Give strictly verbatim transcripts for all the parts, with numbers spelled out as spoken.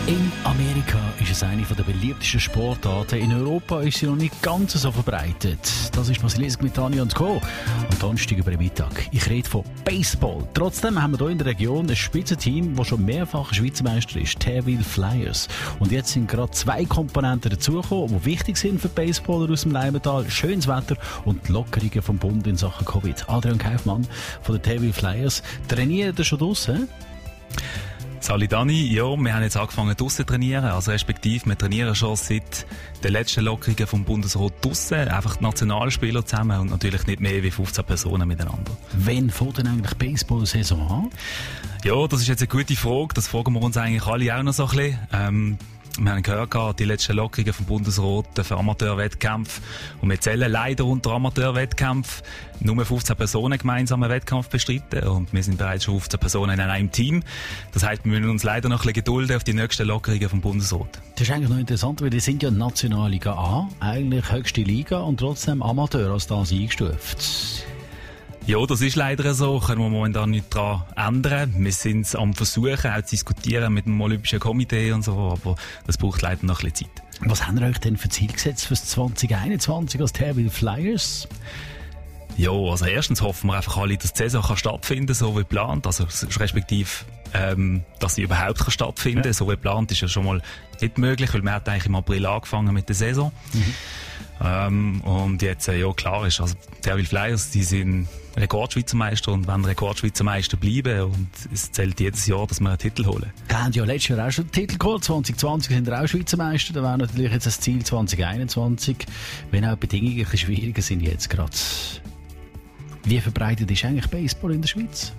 In Amerika ist es eine der beliebtesten Sportarten. In Europa ist sie noch nicht ganz so verbreitet. Das ist Basilisk mit Tanja und Co. Am Donnerstag über den Mittag. Ich rede von Baseball. Trotzdem haben wir hier in der Region ein Spitzenteam, das schon mehrfach Schweizer Meister ist. Tairville Flyers. Und jetzt sind gerade zwei Komponenten dazugekommen, die wichtig sind für Baseballer aus dem Leimental. Schönes Wetter und die Lockerungen vom Bund in Sachen Covid. Adrian Kaufmann von den Tairville Flyers. Trainiert ihr schon draussen? Sali Dani, ja, wir haben jetzt angefangen draussen zu trainieren, also respektive wir trainieren schon seit den letzten Lockerungen vom Bundesrat draussen, einfach die Nationalspieler zusammen und natürlich nicht mehr wie fünfzehn Personen miteinander. Wann fängt denn eigentlich die Baseball-Saison an? Ja, das ist jetzt eine gute Frage, das fragen wir uns eigentlich alle auch noch so ein bisschen. Ähm, Wir haben gehört, die letzten Lockerungen vom Bundesrat für Amateurwettkämpfe. Und wir zählen leider unter Amateurwettkämpfen nur fünfzehn Personen gemeinsam einen Wettkampf bestreiten. Und wir sind bereits schon fünfzehn Personen in einem Team. Das heisst, wir müssen uns leider noch ein bisschen gedulden auf die nächsten Lockerungen vom Bundesrat. Das ist eigentlich noch interessant, weil die sind ja Nationalliga A, eigentlich höchste Liga und trotzdem Amateur als das eingestuft. Ja, das ist leider so. Können wir momentan nicht daran ändern. Wir sind am Versuchen, auch zu diskutieren mit dem Olympischen Komitee und so, aber das braucht leider noch ein bisschen Zeit. Was haben ihr euch denn für Ziel gesetzt für zwanzig einundzwanzig als Tairville Flyers? Ja, also erstens hoffen wir einfach alle, dass die Saison kann stattfinden, so wie geplant. Also respektive, ähm, dass sie überhaupt kann stattfinden. Ja. So wie geplant ist ja schon mal nicht möglich, weil wir hatten eigentlich im April angefangen mit der Saison. Mhm. Ähm, und jetzt, äh, ja klar ist, also die Tairville Flyers, die sind Rekordschweizer Meister und wollen Rekordschweizer Meister bleiben und es zählt jedes Jahr, dass wir einen Titel holen. Wir haben ja letztes Jahr auch schon den Titel geholt, zwanzig zwanzig sind wir auch Schweizer Meister, da wäre natürlich jetzt das Ziel zwanzig einundzwanzig, wenn auch die Bedingungen ein bisschen schwieriger sind jetzt gerade. Wie verbreitet ist eigentlich Baseball in der Schweiz?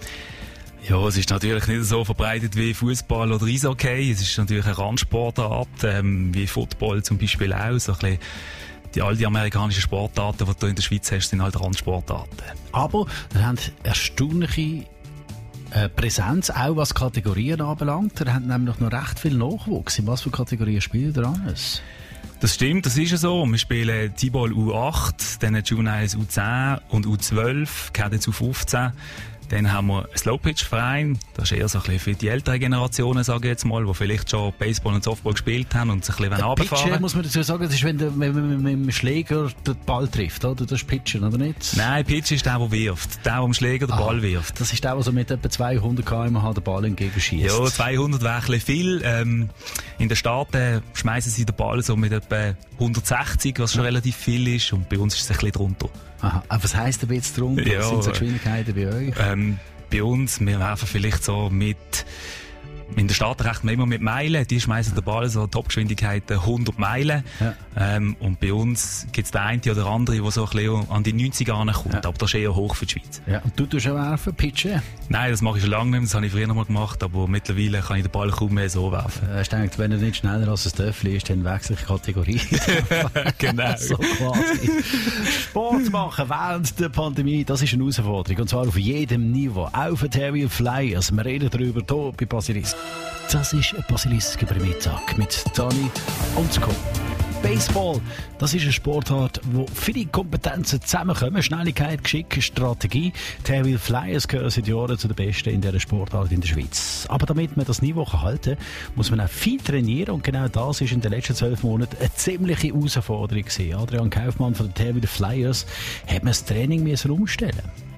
Ja, es ist natürlich nicht so verbreitet wie Fußball oder Eishockey. Es ist natürlich eine Randsportart, ähm, wie Football zum Beispiel auch. So ein bisschen die, all die amerikanischen Sportarten, die du in der Schweiz hast, sind halt Randsportarten. Aber wir haben erstaunliche äh, Präsenz, auch was Kategorien anbelangt. Wir haben nämlich noch recht viel Nachwuchs. In was für Kategorien spielt ihr alles? Das stimmt, das ist ja so. Wir spielen T-Ball U acht, dann Juniors U zehn und U zwölf, Cadets U fünfzehn. Dann haben wir einen Slowpitch-Verein. Das ist eher so ein bisschen für die älteren Generationen, sage ich jetzt mal, die vielleicht schon Baseball und Softball gespielt haben und sich ein bisschen runterfahren. Pitcher, muss man dazu sagen, das ist, wenn man mit, mit, mit dem Schläger den Ball trifft, oder? Das ist Pitcher, oder nicht? Nein, Pitcher ist der, der wirft. Der, der am Schläger den ah, Ball wirft. Das ist der, der so mit etwa zweihundert Kilometer pro Stunde den Ball entgegenschießt. Ja, zweihundert wäre ein bisschen viel. Ähm, in den Staaten schmeißen sie den Ball so mit etwa hundertsechzig, was schon ja. relativ viel ist. Und bei uns ist es ein bisschen drunter. Aha. Aber was heisst ein bisschen drunter? Ja, was sind so Geschwindigkeiten bei euch? Ähm, bei uns, wir werfen vielleicht so mit, in der Stadt rechnen wir immer mit Meilen, die schmeißen den Ball so Topgeschwindigkeiten hundert Meilen. Ja. Ähm, und bei uns gibt es den einen oder andere, der so ein bisschen an die neunzig ankommt, ja. aber das ist eher hoch für die Schweiz. Ja. Und du tust auch werfen, pitchen? Nein, das mache ich schon lange nicht mehr, das habe ich früher noch mal gemacht, aber mittlerweile kann ich den Ball kaum mehr so werfen. Äh, ich denke, wenn er nicht schneller als ein Töffel ist, dann wechsle ich Kategorie. Genau. So quasi. Sport machen während der Pandemie, das ist eine Herausforderung. Und zwar auf jedem Niveau. Auch für Tairville Flyers. Wir reden darüber hier bei Basilisk. Das ist ein Basilisk über Mittag mit Dani und Co. Baseball, das ist eine Sportart, wo viele Kompetenzen zusammenkommen. Schnelligkeit, Geschick, Strategie. Tairville Flyers gehören seit Jahren zu den Besten in dieser Sportart in der Schweiz. Aber damit man das Niveau halten kann, muss man auch viel trainieren. Und genau das ist in den letzten zwölf Monaten eine ziemliche Herausforderung gewesen. Adrian Kaufmann von den Tairville Flyers hat man das Training müssen umstellen.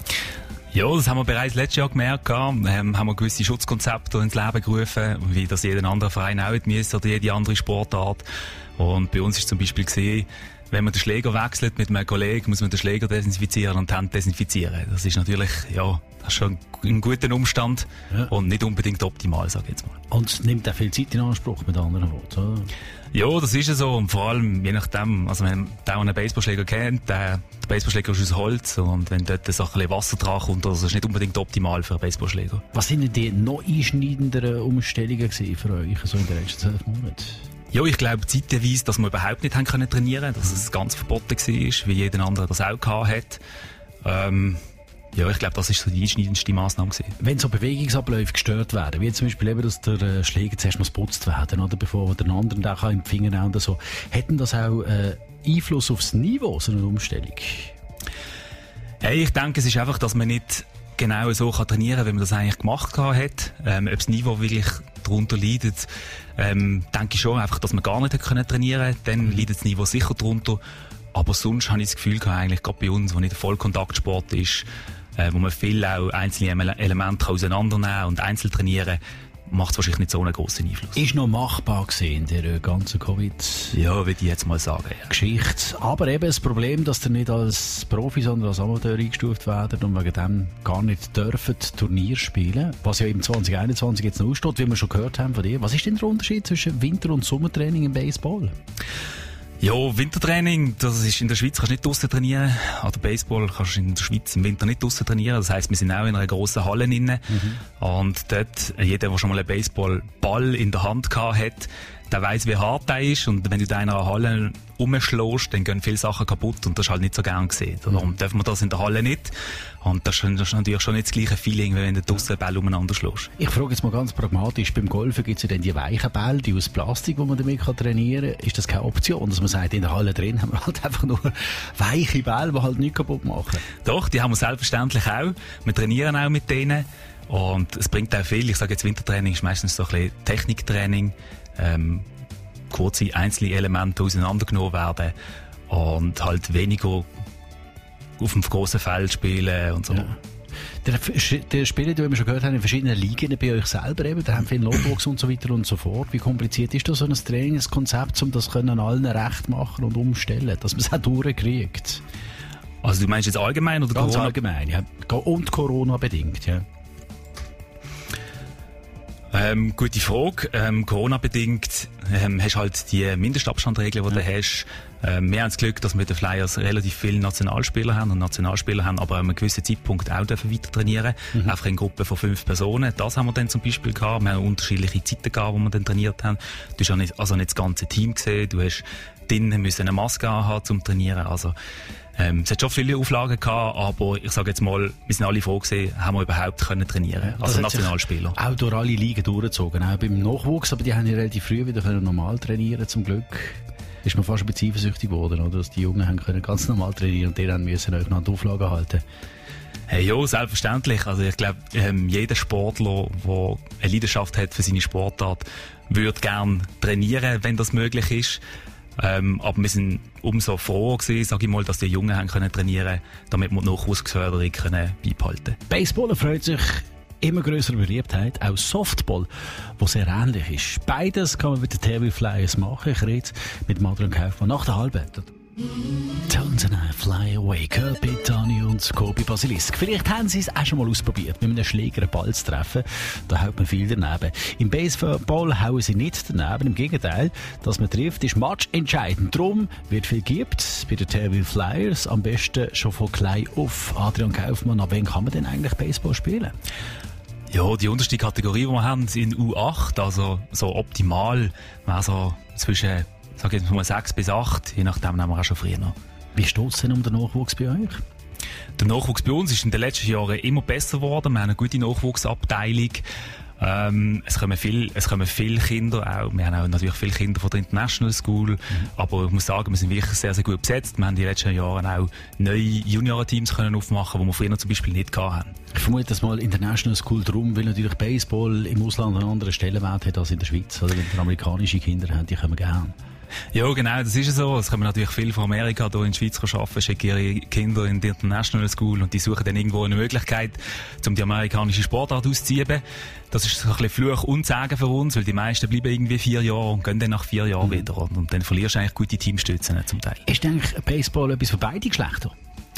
Ja, das haben wir bereits letztes Jahr gemerkt. Ähm, haben wir gewisse Schutzkonzepte ins Leben gerufen, wie das jeder andere Verein auch müsste oder jede andere Sportart. Und bei uns ist zum Beispiel gesehen, wenn man den Schläger wechselt mit einem Kollegen, muss man den Schläger desinfizieren und die Hand desinfizieren. Das ist natürlich, ja, das ist schon ein guter Umstand ja. und nicht unbedingt optimal, sage ich jetzt mal. Und es nimmt auch viel Zeit in Anspruch, mit anderen Worten, oder? Ja, das ist ja so. Und vor allem, je nachdem, also wenn der einen Baseballschläger kennt, der, der Baseballschläger ist aus Holz und wenn dort so ein bisschen Wasser dran kommt, das ist nicht unbedingt optimal für einen Baseballschläger. Was sind denn die noch einschneidenderen Umstellungen für euch so in den letzten zwölf Monaten? Ja, ich glaube zeitweise, dass wir überhaupt nicht haben können trainieren, dass es ganz verboten war, wie jeder andere das auch gehabt hat. Ähm, ja, ich glaube, das war so die einschneidendste Massnahme gewesen. Wenn so Bewegungsabläufe gestört werden, wie zum Beispiel eben, dass der äh, Schläger zuerst muss geputzt werden, oder bevor der andere den auch im Finger oder so, hätten das auch äh, Einfluss aufs Niveau, so eine Umstellung? Hey, ich denke, es ist einfach, dass man nicht genau so kann trainieren kann, wie man das eigentlich gemacht hat. Ähm, ob das Niveau wirklich darunter leiden, ähm, denke ich schon einfach, dass man gar nicht können trainieren konnte. Dann leidet das Niveau sicher darunter. Aber sonst habe ich das Gefühl gehabt, eigentlich gerade bei uns, wo nicht der Vollkontaktsport ist, äh, wo man viel auch einzelne Elemente auseinandernehmen kann und einzeln trainieren, macht es wahrscheinlich nicht so einen grossen Einfluss. Ist noch machbar gewesen, der ganze Covid? Ja, würde ich jetzt mal sagen. Ja. Geschichte. Aber eben das Problem, dass ihr nicht als Profi, sondern als Amateur eingestuft werdet und wegen dem gar nicht dürfen Turnier spielen, was ja im zwanzig einundzwanzig jetzt noch aussteht, wie wir schon gehört haben von dir. Was ist denn der Unterschied zwischen Winter- und Sommertraining im Baseball? Ja, Wintertraining, das ist in der Schweiz kannst du nicht draussen trainieren. An der Baseball kannst du in der Schweiz im Winter nicht draussen trainieren. Das heisst, wir sind auch in einer grossen Halle drin. Mhm. Und dort, jeder, der schon mal einen Baseballball in der Hand gehabt hat, der weiss, wie hart der ist. Und wenn du da in einer Halle rumschlägst, dann gehen viele Sachen kaputt. Und das ist halt nicht so gern gesehen. Darum mhm. dürfen wir das in der Halle nicht. Und das ist natürlich schon nicht das gleiche Feeling, wie wenn du draussen einen Ball umeinander schlägst. Ich frage jetzt mal ganz pragmatisch, beim Golfen gibt es ja dann die weichen Bälle, die aus Plastik, die man damit kann trainieren kann. Ist das keine Option, dass man sagt, in der Halle drin haben wir halt einfach nur weiche Bälle, die halt nichts kaputt machen? Doch, die haben wir selbstverständlich auch. Wir trainieren auch mit denen. Und es bringt auch viel. Ich sage jetzt, Wintertraining ist meistens so ein bisschen Techniktraining. Ähm, kurze einzelne Elemente auseinandergenommen werden und halt weniger auf dem grossen Feld spielen und so. Ja. Der, der Spieler, die wir schon gehört haben, in verschiedenen Ligen bei euch selber eben, da haben viele Notebooks und so weiter und so fort. Wie kompliziert ist das so ein Trainingskonzept, um das können allen recht machen und umstellen, dass man es auch durchkriegt? Also du meinst jetzt allgemein oder Ganz Corona? allgemein, ja. Und Corona bedingt, ja. Ähm, gute Frage. Ähm, Corona-bedingt ähm, hast halt die Mindestabstandregeln, die ja. du hast. Ähm, wir haben das Glück, dass wir mit den Flyers relativ viele Nationalspieler haben und Nationalspieler haben, aber an einem gewissen Zeitpunkt auch dürfen weiter trainieren. Mhm. Einfach in Gruppen von fünf Personen. Das haben wir dann zum Beispiel gehabt. Wir haben unterschiedliche Zeiten gehabt, wo wir dann trainiert haben. Du hast nicht, also nicht das ganze Team gesehen. Du hast drinnen müssen eine Maske haben zum Trainieren. Also, Ähm, es hat schon viele Auflagen gehabt, aber ich sage jetzt mal, wir sind alle froh gewesen, haben wir überhaupt können trainieren, also Nationalspieler. Auch durch alle Ligen durchgezogen, auch beim Nachwuchs, aber die haben ja relativ früh wieder können normal trainieren, zum Glück. Ist man fast ein bisschen eifersüchtig geworden, oder? Dass die Jungen haben können ganz normal trainieren und die dann müssen euch noch an die Auflagen halten. Hey, ja, selbstverständlich. Also ich glaube, ähm, jeder Sportler, der eine Leidenschaft hat für seine Sportart, würde gerne trainieren, wenn das möglich ist. Ähm, aber wir sind umso froher gewesen, sag ich mal, dass die Jungen haben können trainieren, damit wir die Nachwuchsförderung können beibehalten. Baseball erfreut sich immer größere Beliebtheit, auch Softball, was sehr ähnlich ist. Beides kann man mit den T V Flyers machen. Ich rede mit Madeleine Kaufmann nach der Halbzeit. Tones and I Fly Away, Kirby, Tani und Kobi Basilisk. Vielleicht haben sie es auch schon mal ausprobiert, mit einem Schläger einen Ball zu treffen. Da haut man viel daneben. Im Baseball hauen sie nicht daneben. Im Gegenteil, dass man trifft, ist matchentscheidend. Darum wird viel gibt bei den T V Flyers. Am besten schon von klein auf. Adrian Kaufmann, ab wann kann man denn eigentlich Baseball spielen? Ja, die unterste Kategorie, die wir haben, sind U acht. Also so optimal wäre so zwischen, sag ich jetzt mal, sechs bis acht, je nachdem nehmen wir auch schon früher noch. Wie steht es denn um den Nachwuchs bei euch? Der Nachwuchs bei uns ist in den letzten Jahren immer besser geworden. Wir haben eine gute Nachwuchsabteilung. Ähm, es kommen viel, es kommen viele Kinder auch. Wir haben auch natürlich viele Kinder von der International School. Mhm. Aber ich muss sagen, wir sind wirklich sehr, sehr gut besetzt. Wir haben in den letzten Jahren auch neue Juniorenteams können aufmachen, die wir früher zum Beispiel nicht hatten. Ich vermute das mal International School drum, weil natürlich Baseball im Ausland einen anderen Stellenwert hat als in der Schweiz. Also wenn wir amerikanische Kinder haben, die kommen gerne. Ja, genau, das ist so. Es kommen natürlich viele von Amerika hier in die Schweiz arbeiten, schicken ihre Kinder in die International School und die suchen dann irgendwo eine Möglichkeit, um die amerikanische Sportart auszuüben. Das ist so ein bisschen Fluch und Segen für uns, weil die meisten bleiben irgendwie vier Jahre und gehen dann nach vier Jahren mhm. wieder. Und, und dann verlierst du eigentlich gute Teamstützen zum Teil. Ist eigentlich Baseball etwas für beide Geschlechter?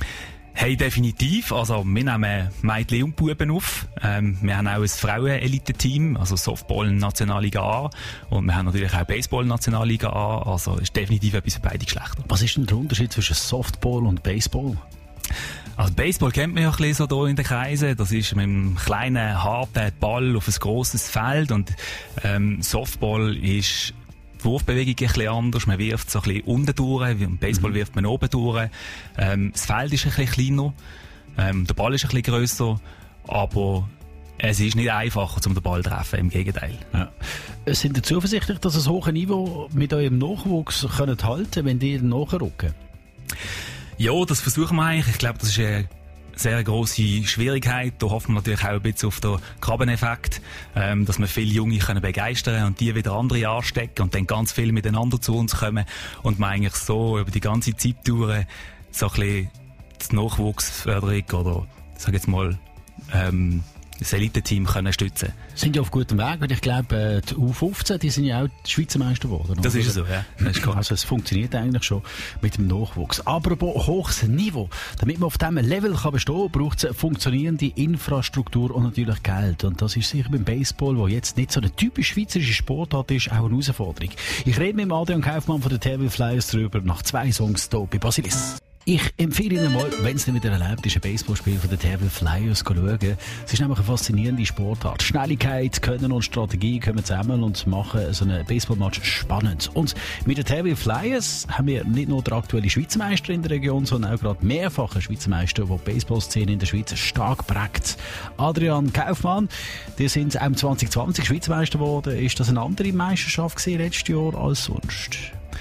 Hey, definitiv. Also, wir nehmen Mädchen und Buben auf. Ähm, wir haben auch ein Frauen-Elite-Team, also Softball Nationalliga A. Und wir haben natürlich auch Baseball Nationalliga A. Also, ist definitiv etwas für beide Geschlechter. Was ist denn der Unterschied zwischen Softball und Baseball? Also, Baseball kennt man ja ein bisschen so hier in den Kreisen. Das ist mit einem kleinen, harten Ball auf ein grosses Feld. Und, ähm, Softball ist die Wurfbewegung ein bisschen anders. Man wirft so ein bisschen unten durch. Im Baseball mhm. wirft man oben durch. Ähm, das Feld ist ein bisschen kleiner. Ähm, der Ball ist ein bisschen grösser. Aber es ist nicht einfacher, um den Ball zu treffen. Im Gegenteil. Ja. Sind Sie zuversichtlich, dass Sie das hohe Niveau mit eurem Nachwuchs können halten, wenn die nachrücken? Ja, das versuchen wir eigentlich. Ich glaube, das ist eine sehr grosse Schwierigkeit. Da hoffen wir natürlich auch ein bisschen auf den Krabbeneffekt, ähm, dass wir viele Junge können begeistern und die wieder andere anstecken und dann ganz viel miteinander zu uns kommen und man eigentlich so über die ganze Zeit durch so ein bisschen die Nachwuchsförderung oder, sag jetzt mal, ähm, das Elite-Team können stützen. Sind ja auf gutem Weg, weil ich glaube, die U fünfzehn, die sind ja auch die Schweizer Meister geworden. Das ist so, ja. Das ist also es funktioniert eigentlich schon mit dem Nachwuchs. Aber bei hohes Niveau, damit man auf diesem Level kann bestehen kann, braucht es eine funktionierende Infrastruktur und natürlich Geld. Und das ist sicher beim Baseball, wo jetzt nicht so eine typisch schweizerische Sportart ist, auch eine Herausforderung. Ich rede mit Adrian Kaufmann von den T V Flyers darüber, nach zwei Songs hier bei Basilisk. Ich empfehle Ihnen mal, wenn es nicht wieder erlaubt ist, ein Baseballspiel von den T V Flyers zu schauen. Es ist nämlich eine faszinierende Sportart. Schnelligkeit, Können und Strategie kommen zusammen und machen so einen Baseballmatch spannend. Und mit den T V Flyers haben wir nicht nur den aktuellen Schweizer Meister in der Region, sondern auch gerade mehrfache Schweizer Meister, die die Baseballszene in der Schweiz stark prägt. Adrian Kaufmann, die sind auch zwanzig zwanzig Schweizer Meister geworden. Ist das eine andere Meisterschaft gewesen letztes Jahr als sonst?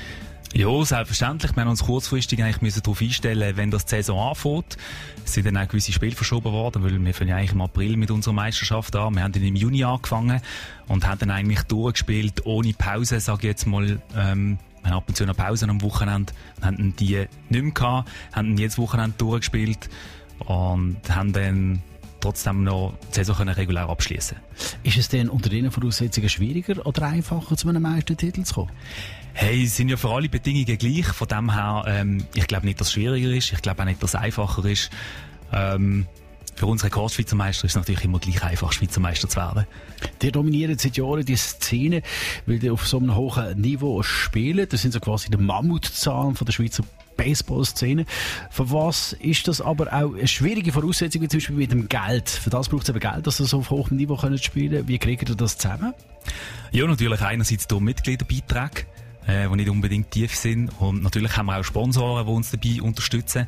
Ja, selbstverständlich. Wir haben uns kurzfristig eigentlich müssen darauf einstellen, wenn das die Saison anfängt. Es sind dann auch gewisse Spiele verschoben worden, weil wir fangen ja eigentlich im April mit unserer Meisterschaft an. Wir haben dann im Juni angefangen und haben dann eigentlich durchgespielt, ohne Pause, sage ich jetzt mal. Ähm, wir haben ab und zu eine Pause am Wochenende, haben die nicht mehr gehabt, haben dann jedes Wochenende durchgespielt und haben dann trotzdem noch die Saison können regulär abschließen. Ist es denn unter diesen Voraussetzungen schwieriger oder einfacher, zu einem Meistertitel zu kommen? Hey, es sind ja für alle Bedingungen gleich. Von dem her, ähm, ich glaube nicht, dass es schwieriger ist. Ich glaube auch nicht, dass es einfacher ist. Ähm, für uns Rekord-Schweizer Meister ist es natürlich immer gleich einfach, Schweizer Meister zu werden. Die dominieren seit Jahren die Szene, weil die auf so einem hohen Niveau spielen. Das sind so quasi die Mammutzahlen von der Schweizer Baseball-Szene. Für was ist das aber auch eine schwierige Voraussetzung, wie zum Beispiel mit dem Geld? Für das braucht es eben Geld, dass sie so auf hohem Niveau spielen können. Wie kriegt ihr das zusammen? Ja, natürlich einerseits durch Mitgliederbeiträge, äh, die nicht unbedingt tief sind. Und natürlich haben wir auch Sponsoren, die uns dabei unterstützen.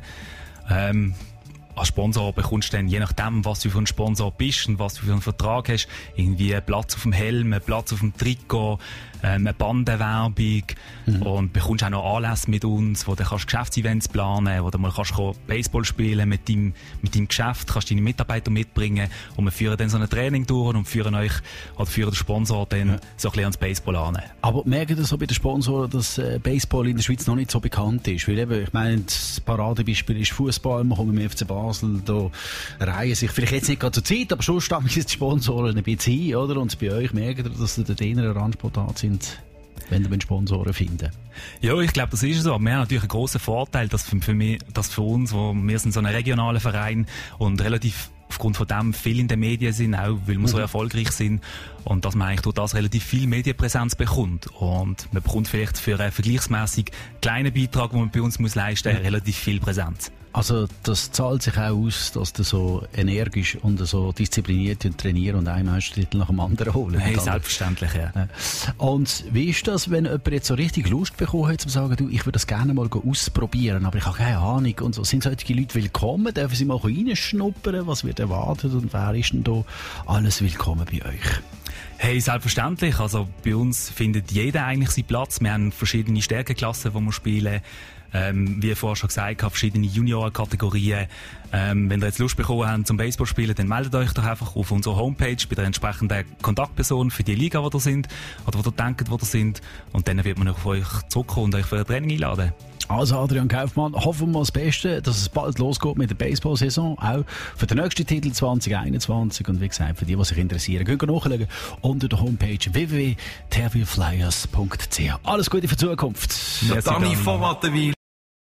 Ähm, als Sponsor bekommst du dann, je nachdem, was du für ein Sponsor bist und was du für einen Vertrag hast, irgendwie einen Platz auf dem Helm, einen Platz auf dem Trikot, ähm, eine Bandenwerbung mhm. und bekommst auch noch Anlässe mit uns, wo du kannst Geschäftsevents planen, wo du mal kannst Baseball spielen mit deinem, mit deinem Geschäft, kannst deine Mitarbeiter mitbringen und wir führen dann so ein Training durch und führen euch, oder führen den Sponsor dann ja. so ein bisschen ans Baseball an. Aber merken das so bei den Sponsoren, dass äh, Baseball in der Schweiz noch nicht so bekannt ist? Weil eben, ich meine, das Paradebeispiel ist Fußball, wir kommen im F C Basel, da reihen sich vielleicht jetzt nicht gerade zur Zeit, aber schon stammen die Sponsoren ein bisschen hin, oder? Und bei euch merken ihr, dass ihr der innere Randsportart sind, wenn ihr Sponsoren finden. Ja, ich glaube, das ist so. Wir haben natürlich einen grossen Vorteil, dass für, für mich, dass für uns, wo wir sind so ein regionaler Verein und relativ aufgrund von dem viel in den Medien sind, auch weil wir mhm. so erfolgreich sind und dass man eigentlich durch das relativ viel Medienpräsenz bekommt. Und man bekommt vielleicht für einen vergleichsmässig kleinen Beitrag, den man bei uns muss leisten muss, mhm. relativ viel Präsenz. Also das zahlt sich auch aus, dass du so energisch und so diszipliniert und trainieren und einen Meistertitel nach dem anderen holen. Hey, selbstverständlich, ja. Und wie ist das, wenn jemand jetzt so richtig Lust bekommen hat, zu sagen, du, ich würde das gerne mal ausprobieren, aber ich habe keine Ahnung und so. Sind solche Leute willkommen? Dürfen sie mal reinschnuppern? Was wird erwartet und wer ist denn da alles willkommen bei euch? Hey, selbstverständlich. Also bei uns findet jeder eigentlich seinen Platz. Wir haben verschiedene Stärkeklassen, die wir spielen. Ähm, wie vorher schon gesagt habe, verschiedene Juniorenkategorien. Ähm, wenn ihr jetzt Lust bekommen habt zum Baseball spielen, dann meldet euch doch einfach auf unserer Homepage bei der entsprechenden Kontaktperson für die Liga, die ihr sind, oder wo ihr denkt, wo ihr sind. Und dann wird man auf euch zurückkommen und euch für ein Training einladen. Also Adrian Kaufmann, hoffen wir das Beste, dass es bald losgeht mit der Baseball-Saison, auch für den nächsten Titel zwanzig einundzwanzig. Und wie gesagt, für die, die sich interessieren, könnt ihr nachschauen unter der Homepage w w w punkt t v flyers punkt c h. Alles Gute für die Zukunft. Dani von Wattenwil.